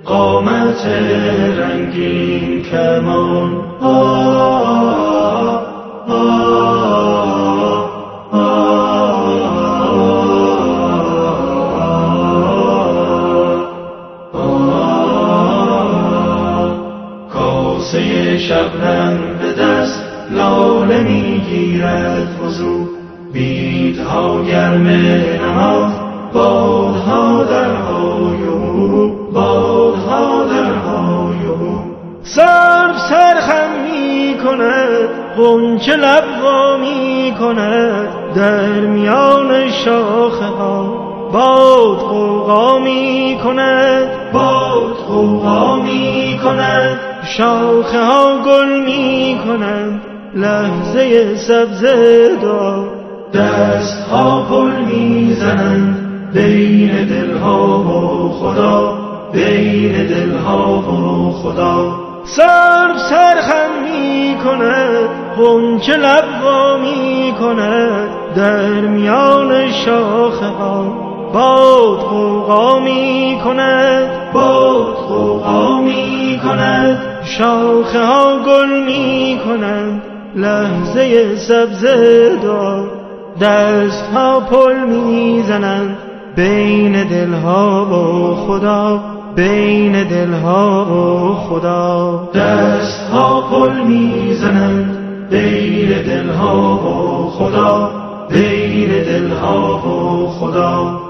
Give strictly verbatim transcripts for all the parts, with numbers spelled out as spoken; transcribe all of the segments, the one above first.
قامت رنگین کمان. آه آه آه کاسه شبنم به دست لاله میگیرد فزون، بیدها گرم نهاد بادها در هایو، بادها در هایو. سر سرخم می کند غنچه لب وا می کند در میان شاخه ها، باد غوغا می کند، باد غوغا می کند. شاخه ها گل می کنند لحظه سبزه دار، دست ها پل می زنند بین دلها و خدا، بین دلها و خدا. سر سرخم می کند غنچه لب وا می کند در میان شاخه ها، باد غوغا می کند، باد غوغا می کند. شاخه ها گل می کنند لحظه سبزه دار، دست ها پل می زنند بین دلها و خدا، بین دلها و خدا. دست ها پل می زنند بین دلها و خدا، بین دلها و خدا.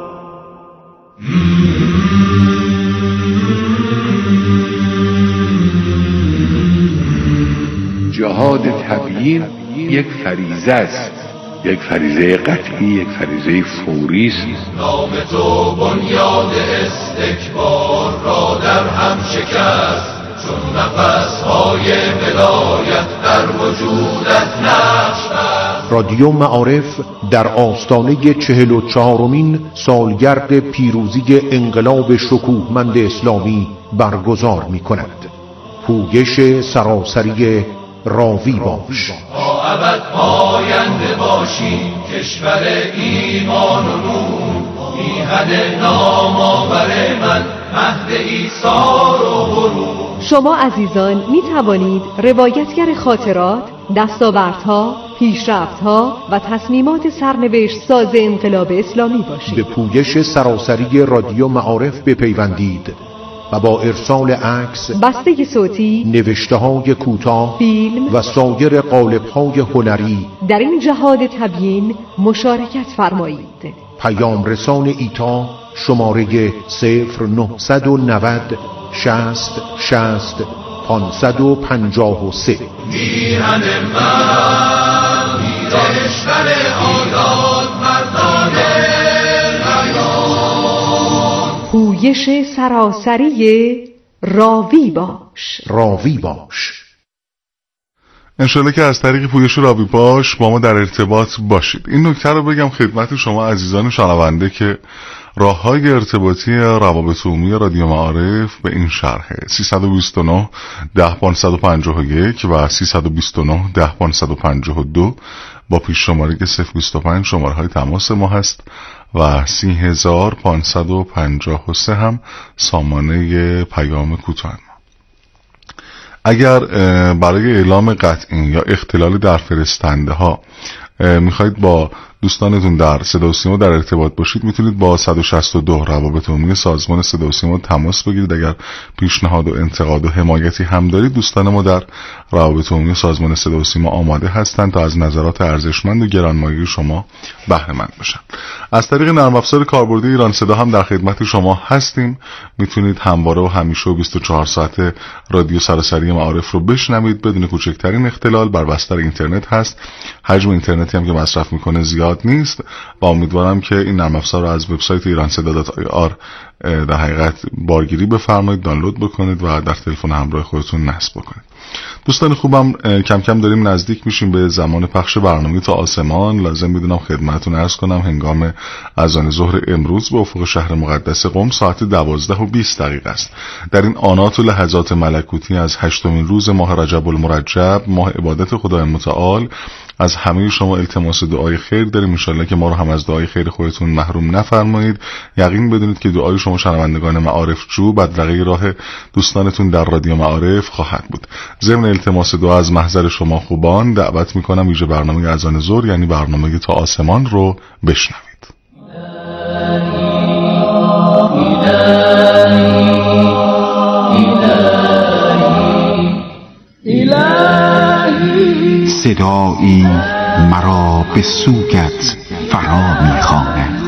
جهاد تبیین یک فریضه است، یک فریضه قطعی، یک فریضه فوری است. نام تو بنیاد استکبار را در هم شکست، چون نفس‌های ولایت در وجودت نقش بست. رادیو معارف در آستانه چهل و چهارمین سالگرد پیروزی انقلاب شکوهمند اسلامی برگزار می کند. پویش سراسری راوی باش. تا ابد پاینده باشی کشور ایمان و نور، میهن نامآور من مهد ایثار و غرور. شما عزیزان می توانید روایتگر خاطرات، دستاوردها، پیشرفتها و تصمیمات سرنوشت ساز انقلاب اسلامی باشید. به پویش سراسری رادیو معارف بپیوندید و با ارسال عکس، بسته صوتی، نوشته‌های کوتاه، فیلم و سایر قالب‌های هنری در این جهاد تبیین مشارکت فرمایید. پیام رسان ایتا شماره صفر نهصد و نود شصت شصت پانصد و پنجاه و سه. میهن من کشور آزاد مردانه پویش سراسری راوی باش. راوی باش. انشالله که از طریق پویش راوی باش با ما در ارتباط باشید. این نکته رو بگم خدمت شما عزیزان شنونده که راه‌های ارتباطی روابط عمومی رادیو معارف به این شرحه: سیصد و بیست و نه ده پانصد و پنجاه و یک و سیصد و بیست و نه ده پانصد و پنجاه و دو با پیش شماره که صفر بیست و پنج شماره های تماس ما هست و سی هزار پانصد و پنجاه و سه هم سامانه پیام کوتاه ما. اگر برای اعلام قطعی یا اختلال در فرستنده ها میخواید با دوستانتون در صدا و سیما در ارتباط باشید، میتونید با صد و شصت و دو روابط عمومی سازمان صدا و سیما تماس بگیرید. اگر پیشنهاد و انتقاد و حمایتی هم دارید، دوستان ما در روابط عمومی سازمان صدا و سیما آماده هستند تا از نظرات ارزشمند و گرانمایه شما بهره مند باشن. از طریق نرم افزار کاربردی ایران صدا هم در خدمت شما هستیم. میتونید همواره و همیشه و بیست و چهار ساعت رادیو سراسری معارف رو بشنوید بدون کوچکترین اختلال. بر بستر اینترنت هست. حجم اینترنتی هم که مصرف میکنه زیاد نیست و امیدوارم که این نرم افزار رو از وبسایت ایران صدا دات آی آر در حقیقت بارگیری بفرمایید، دانلود بکنید و در تلفن همراه خودتون نصب بکنید. دوستان خوبم، کم کم داریم نزدیک میشیم به زمان پخش برنامه تا آسمان. لازم میدونم خدمتتون عرض کنم هنگام اذان ظهر امروز به افق شهر مقدس قم ساعت دوازده و بیست دقیقه است. در این آنات و لحظات ملکوتی از هشتمین روز ماه رجب المرجب، ماه عبادت خدای متعال، از همه شما التماس دعای خیر داریم، انشالله که ما رو هم از دعای خیر خودتون محروم نفرمایید. یقین بدونید که دعای شما شنوندگان معارف جو بدرقه راه دوستانتون در رادیو معارف خواهد بود. ضمن التماس دعا از محضر شما خوبان دعوت میکنم ویژه برنامه اذان ظهر یعنی برنامه تا آسمان رو بشنوید. صدایی مرا به سویت فرا می‌خواند،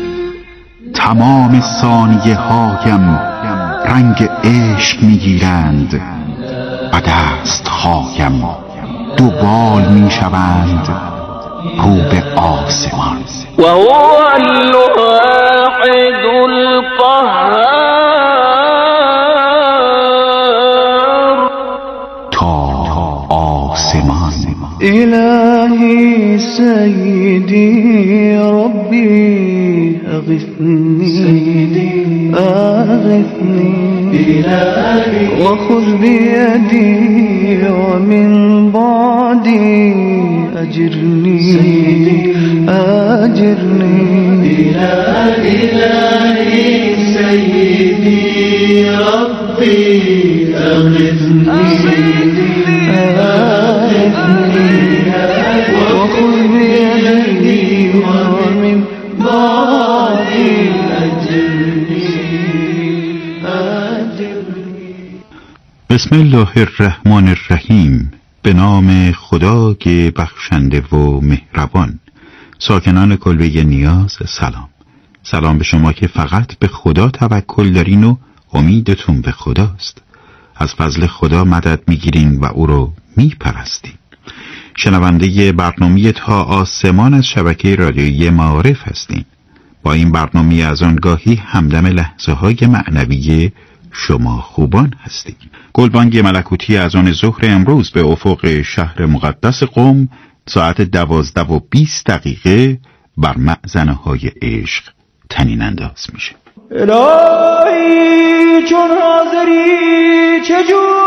تمام ثانیه هایم رنگ عشق میگیرند و دست هایم دوبال میشوند رو به آسمان. و هو الواحد القهار تا آسمان. الهی سیدی ربی اغثنی اغثنی و خذ بیدی و من بعدی اجرنی اجرنی. الهی سیدی ربی اغثنی وخذ بيدي ومن بعدي أجرني أجرني. بسم الله الرحمن الرحیم. به نام خدا که بخشنده و مهربان. ساکنان کلبه نیاز سلام. سلام به شما که فقط به خدا توکل دارین و امیدتون به خداست. از فضل خدا مدد میگیرین و او رو میپرستین. شنونده برنامه تا آسمان از شبکه رادیویی معارف هستین. با این برنامه از آنگاهی همدم لحظه های معنوی شما خوبان هستیم. گلبانگ ملکوتی از آن ظهر امروز به افق شهر مقدس قم ساعت دوازده و بیست دقیقه بر مأذنه های عشق طنین انداز میشه. الهی چون حاضری چه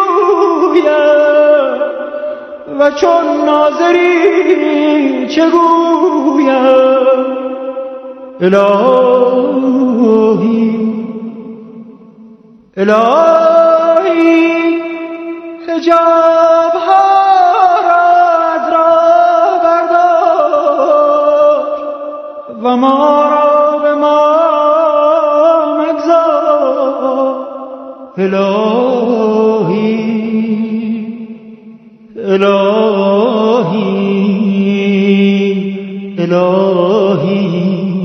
جویم و چون ناظری چه گویم. الهی الهی حجاب ها از را بردار و ما را به ما مگذار. الهی الهی الهی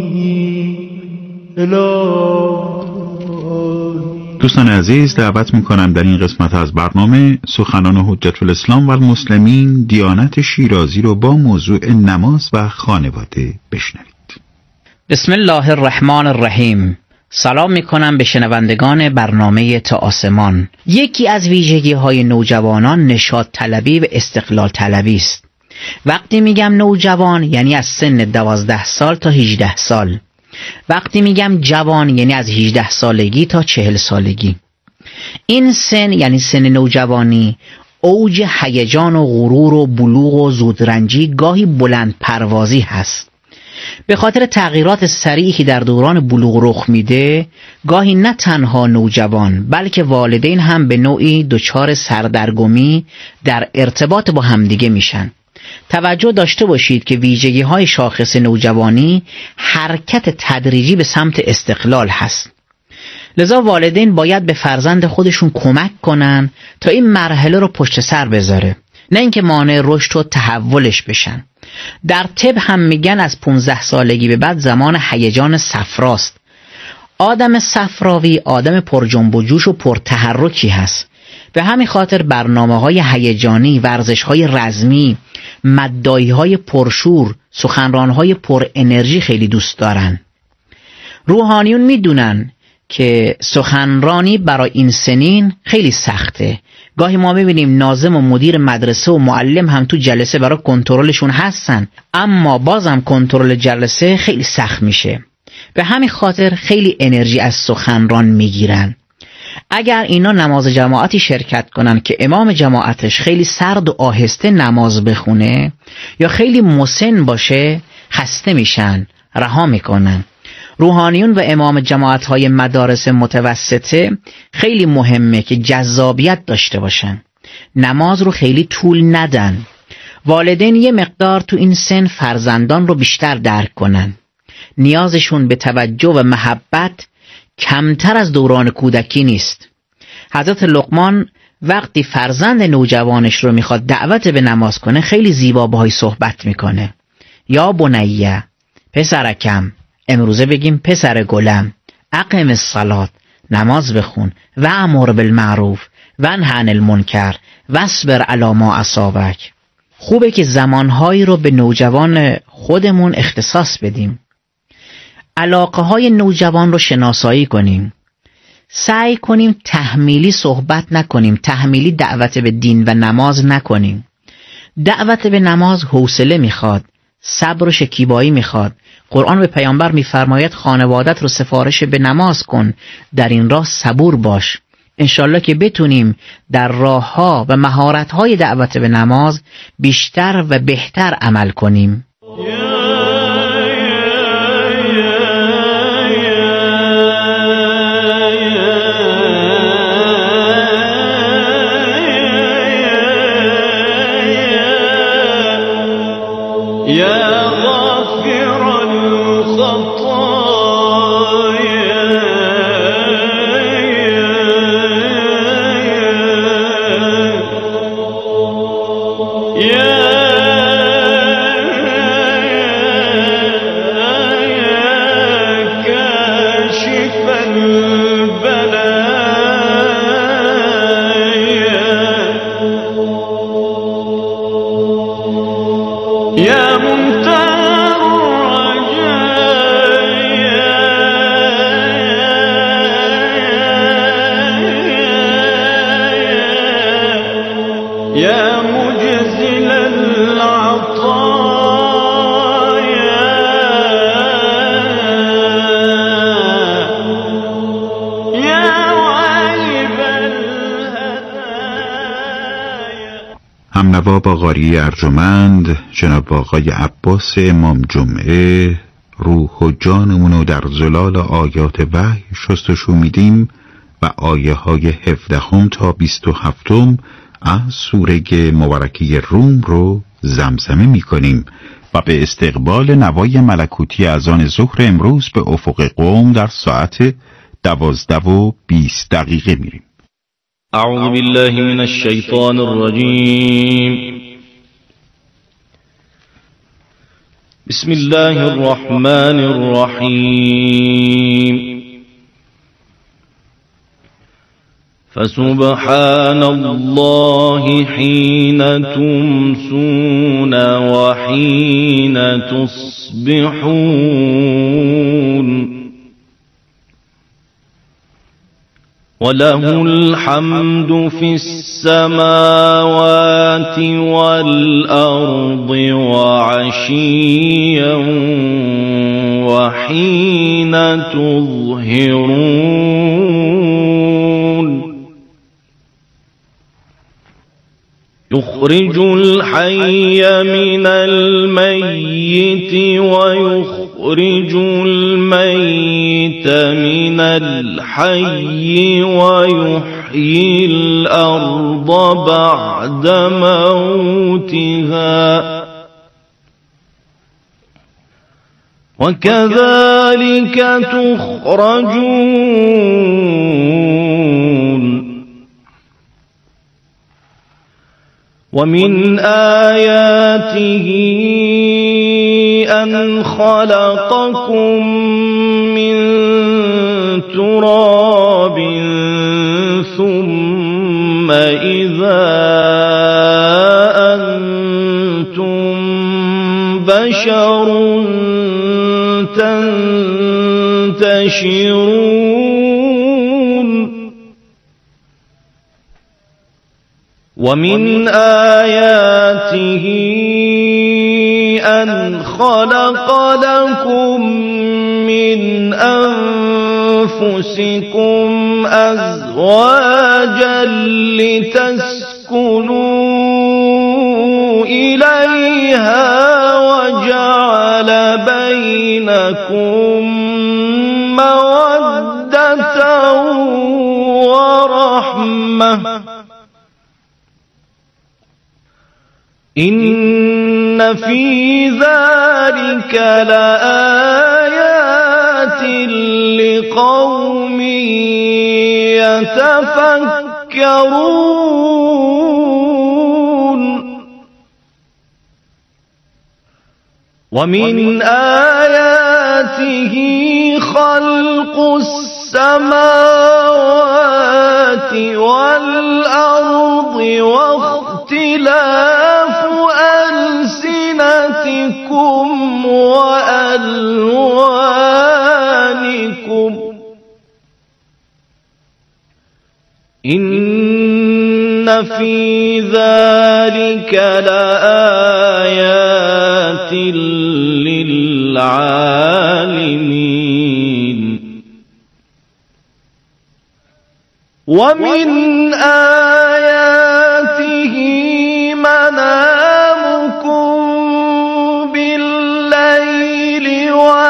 الهی. دوستان عزیز، دعوت میکنم در این قسمت از برنامه سخنان حجت الاسلام و المسلمین دیانت شیرازی رو با موضوع نماز و خانواده بشنوید. بسم الله الرحمن الرحیم. سلام میکنم به شنوندگان برنامه تا آسمان. یکی از ویژگی های نوجوانان نشاط طلبی و استقلال طلبی است. وقتی میگم نوجوان یعنی از سن دوازده سال تا هجده سال. وقتی میگم جوان یعنی از هجده سالگی تا چهل سالگی. این سن یعنی سن نوجوانی اوج هیجان و غرور و بلوغ و زودرنجی گاهی بلند پروازی هست. به خاطر تغییرات سریعی که در دوران بلوغ رخ میده گاهی نه تنها نوجوان بلکه والدین هم به نوعی دچار سردرگمی در ارتباط با همدیگه میشن. توجه داشته باشید که ویژگی های شاخص نوجوانی حرکت تدریجی به سمت استقلال هست. لذا والدین باید به فرزند خودشون کمک کنن تا این مرحله رو پشت سر بذاره، نه اینکه مانع رشد و تحولش بشن. در طب هم میگن از پانزده سالگی به بعد زمان هیجان صفراست. آدم صفراوی آدم پر جنب و جوش و پر تحرکی هست. به همین خاطر برنامه‌های هیجانی، ورزش‌های رزمی، مدعی‌های پرشور، سخنران‌های پر انرژی خیلی دوست دارن. روحانیون میدونن که سخنرانی برای این سنین خیلی سخته. گاهی ما میبینیم ناظم و مدیر مدرسه و معلم هم تو جلسه برای کنترلشون هستن، اما بازم کنترل جلسه خیلی سخت میشه. به همین خاطر خیلی انرژی از سخنران میگیرن. اگر اینا نماز جماعتی شرکت کنن که امام جماعتش خیلی سرد و آهسته نماز بخونه یا خیلی مسن باشه، خسته میشن، رها میکنن. روحانیون و امام جماعت‌های مدارس متوسطه خیلی مهمه که جذابیت داشته باشن، نماز رو خیلی طول ندن. والدین یه مقدار تو این سن فرزندان رو بیشتر درک کنن، نیازشون به توجه و محبت کمتر از دوران کودکی نیست. حضرت لقمان وقتی فرزند نوجوانش رو میخواد دعوت به نماز کنه خیلی زیبا باهاش صحبت میکنه. یا بنیه، پسرکم، امروزه بگیم پسر گلم، اقم الصلاة، نماز بخون، و امر بالمعروف و انه عن المنکر واصبر علی ما اصابک. خوبه که زمانهایی رو به نوجوان خودمون اختصاص بدیم، علاقه های نوجوان رو شناسایی کنیم، سعی کنیم تحمیلی صحبت نکنیم، تحمیلی دعوت به دین و نماز نکنیم. دعوت به نماز حوصله میخواد، صبر و شکیبایی میخواد. قرآن به پیامبر میفرماید خانوادت رو سفارش به نماز کن، در این راه صبور باش. انشالله که بتونیم در راه ها و مهارت های دعوت به نماز بیشتر و بهتر عمل کنیم. همنوا با قاری ارجمند جناب آقای عباس امام جمعه، روح و جانمونو در زلال آیات وحی شستشو میدیم و آیه های هفدهم تا بیست و هفتم از سوره مبارکه روم رو زمزمه میکنیم و به استقبال نوای ملکوتی اذان ظهر امروز به افق قم در ساعت دوازده و بیست دقیقه میریم. اعوذ بالله من الشیطان الرجیم. بسم الله الرحمن الرحیم. فسبحان الله حين تمسون وحين تصبحون وله الحمد في السماوات والأرض وعشيا وحين تظهرون يخرج الحي من الميت ويخرج الميت من الحي ويحيي الأرض بعد موتها وكذلك تخرجون ومن آياته أن خلقكم من تراب ثم إذا أنتم بشر تنتشرون ومن آياته أن خلق لكم من أنفسكم أنفسكم أزواجا لتسكنوا إليها وجعل بينكم مودة ورحمة إن في ذلك لآيات لقوم يتفكرون ومن آياته خلق السماوات والأرض واختلاف ألسنتكم وألوانكم إن في ذلك لآيات للعالمين ومن آياته منامكم بالليل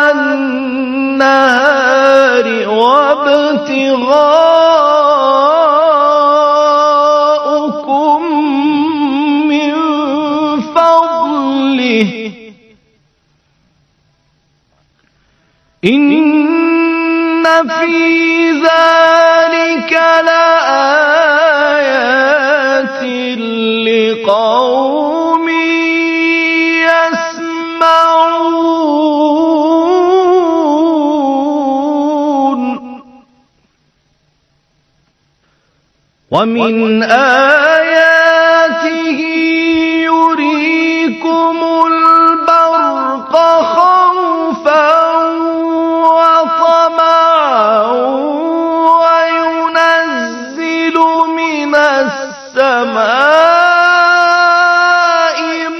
والنهار وابتغاؤكم من فضله إن في ذلك لآيات لقوم يسمعون ومن آياته يريكم البرق خوفا وطمعا وينزل من السماء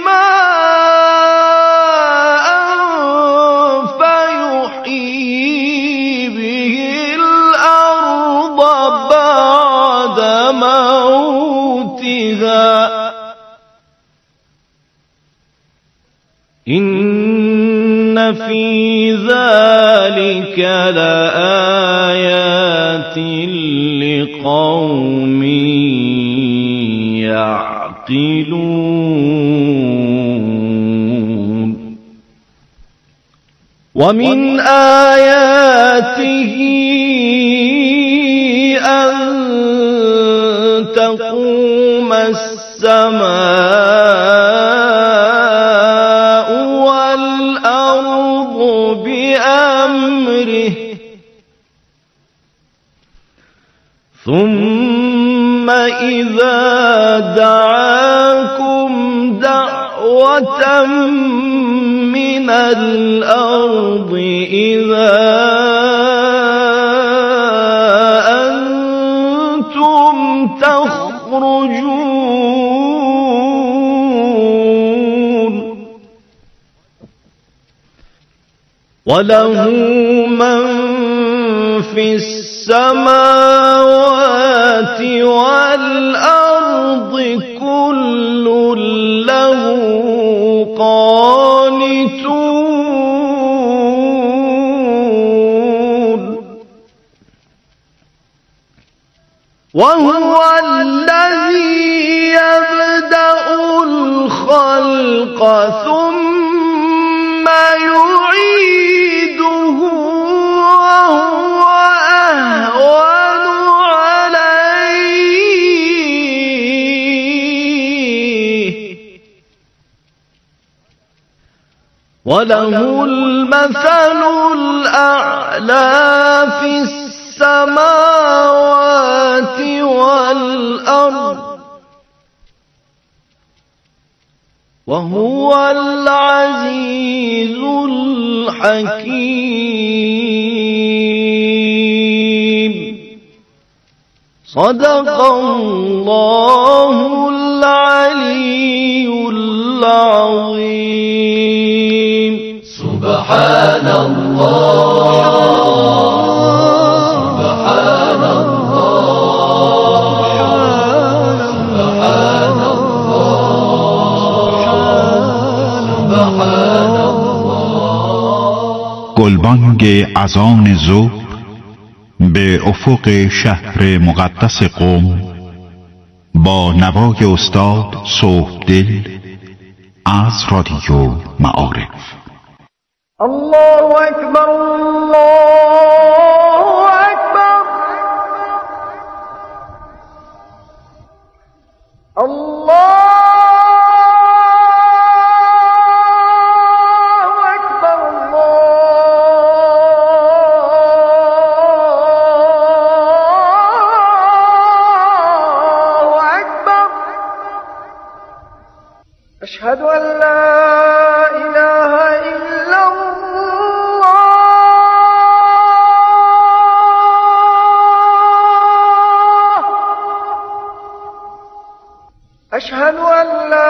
ماء فيحيي به الأرض بعد موتها إن في ذلك لآيات لقوم يعقلون ومن آياته أن تقوم السماء والأرض بأمره ثم إذا دعاكم دعوة من الأرض إذا أنتم تخرجون وله من في السماوات والأرض كل له قانتون وهو الذي يبدأ الخلق ثم يعيده وهو أهون عليه وله المثل الأعلى في السماوات والأرض وهو العزيز الحكيم صدق الله العلي العظيم سبحان الله بانگ اذان ظهر به افق شهر مقدس قم با نوای استاد صبحدل از رادیو معارف. الله اکبر، الله اکبر، الله أشهد أن لا إله إلا الله أشهد أن لا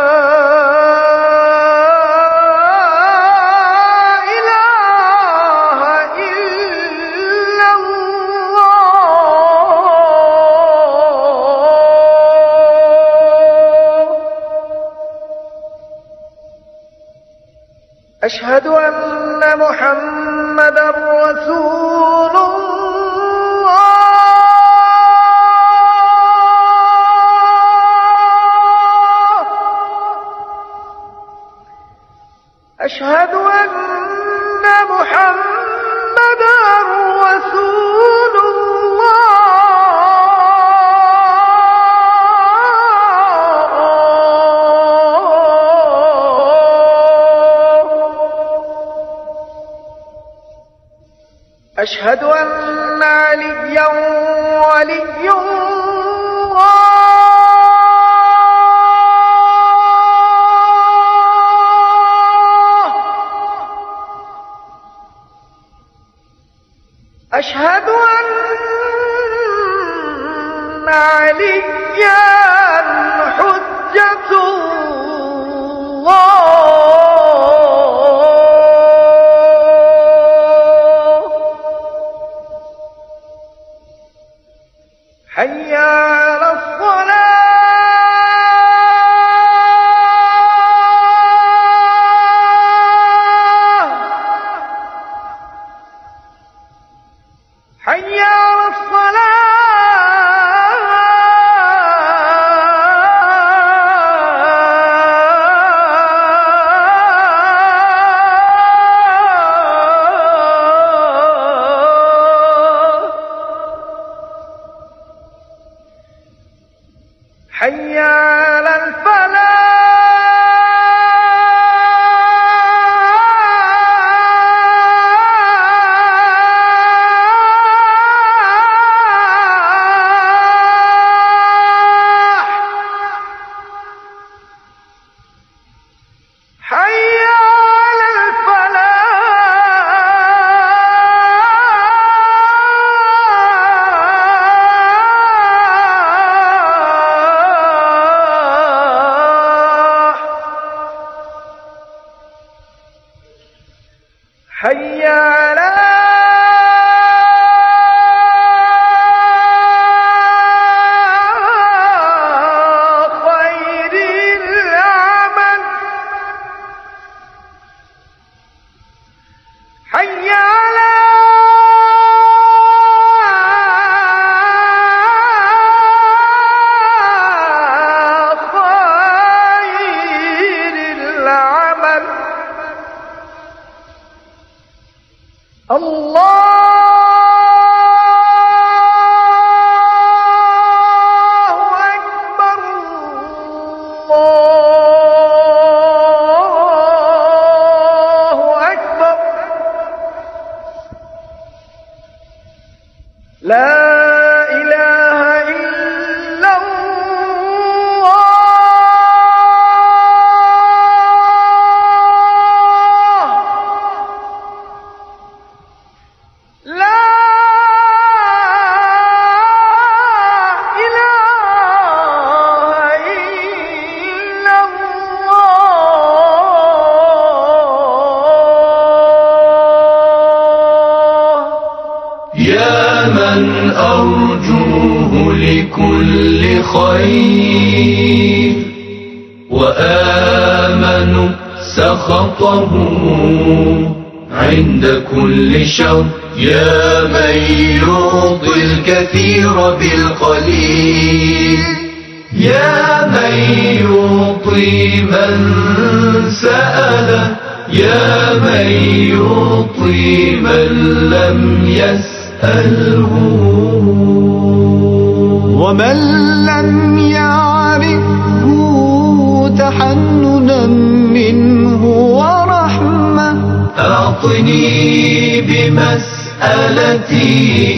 أشهد أن محمدا رسول الله أشهد أن محمدا رسول أشهد أن عليا ولي الله أشهد أن عليا حجة الله حي على الصلاة حي على الصلاة حي على الفلاح حي على الفلاح حي على خير العمل حي على خير العمل الله أكبر، الله أكبر، لا إله إلا الله. لا إله إلا الله. يا من أرجوه لكل خير وآمن سخطه عند كل شر يا من يعطي الكثير بالقليل يا من يعطي من سأله يا من يعطي من لم يسأله ومن لم يعرفه تحننا منه ورحمة أعطني بمسألتي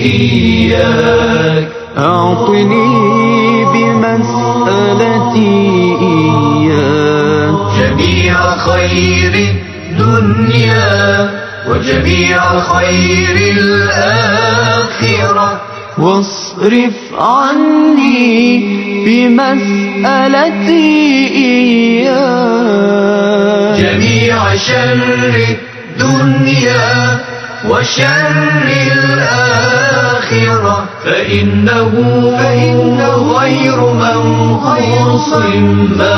إياك أعطني بمسألتي إياك جميع خير الدنيا وجميع خير الآخرة واصرف عني بمسألتي إياك جميع شر الدنيا وشر الآخرة فإنه, فإنه غير منقوص ما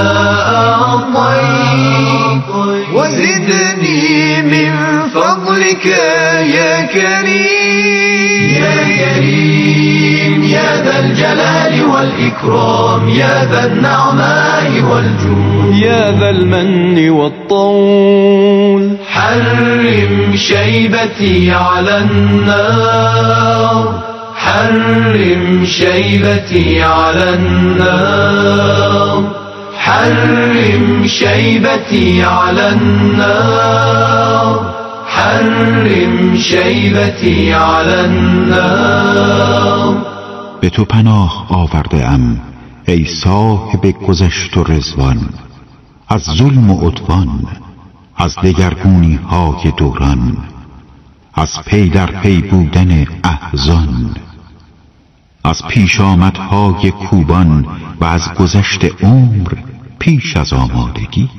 أعطيت وزدني من فضلك يا كريم يا كريم يا ذا الجلال والإكرام يا ذا النعماء والجود يا ذا المن والطول حرم شيبتي على النار حرم شيبتي على النار حرم شيبتي على النار حرم شيبتي على النار. به تو پناه آورده ام ای صاحب گذشت و رضوان، از ظلم و عدوان، از دگرگونی های دوران، از پی در پی بودن احزان، از پیش آمدهای کوبان و از گذشت عمر پیش از آمادگی.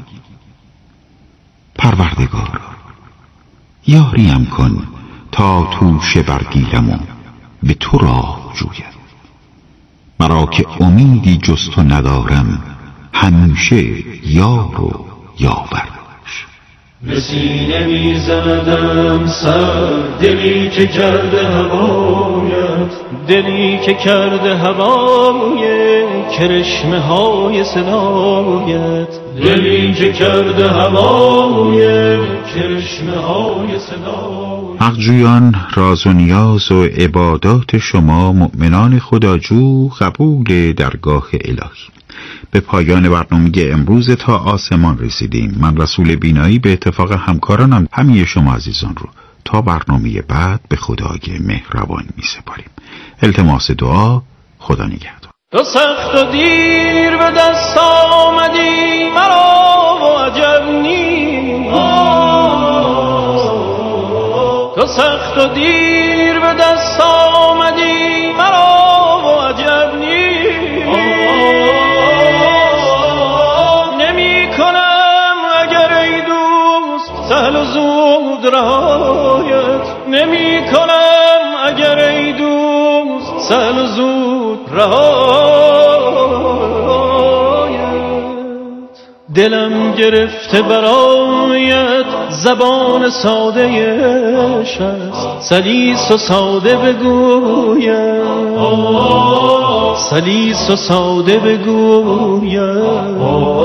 پروردگار یاریم کن تا توشه برگیرم و به تو راه جویم، مرا که امیدی جز تو ندارم همیشه یار و یاور. به سینه می زندم سر دلی که کرده هوایت، دلی که کرده هوای کرشمه های صدایت، دلی که کرده هوای کرشمه های صدایت. حقجویان، راز و نیاز و عبادات شما مؤمنان خداجو قبول درگاه الهی. به پایان برنامه امروز تا آسمان رسیدیم. من رسول بینایی به اتفاق همکارانم همه شما عزیزان رو تا برنامه بعد به خدای مهربان می سپاریم. التماس دعا. خدا نگهدار. تو سخت و دیر به دست آمدی مرا و عجب نیست، تو سخت و دیر به دست آمدی مرا و عجب نیست. نمی کنم اگر ای دوست سهل و زود رهایت، نمی کنم اگر ای دوست سهل و زود رهایت. دلم گرفته برایت زبان ساده است، سلیس و ساده بگویم، سلیس و ساده بگویم.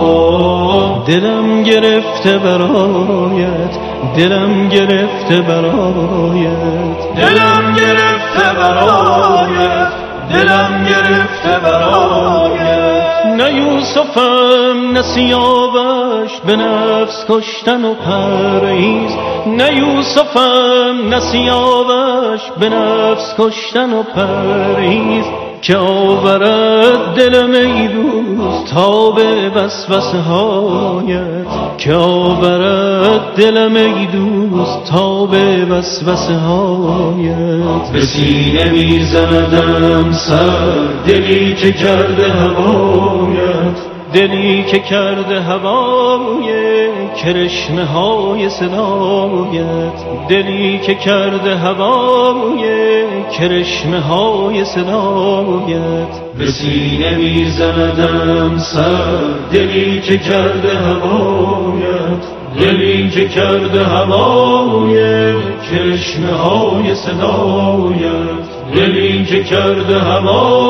دلم گرفته برایت، دلم گرفته برایت، دلم گرفته برایت، دلم گرفته برایت. نه یوسفم نه سیاوش به نفس کشتن و پرهیز، نه یوسفم نه سیاوش به نفس کشتن و پرهیز. که آورد دلم ای دوست تا به وسوسه هایت، که آورد دلم ای دوست تا به وسوسه هایت. به سینه می زندم سر دلی که کرده هوایت، دلی که کرده هوای کرشمه های صدایت، دلی که کرده هوای کرشمه های صدایت. به سینه می زندم سر دلی که کرده هوایت، دلی که کرده هوای کرشمه های صدایت، دلی که کرده هوای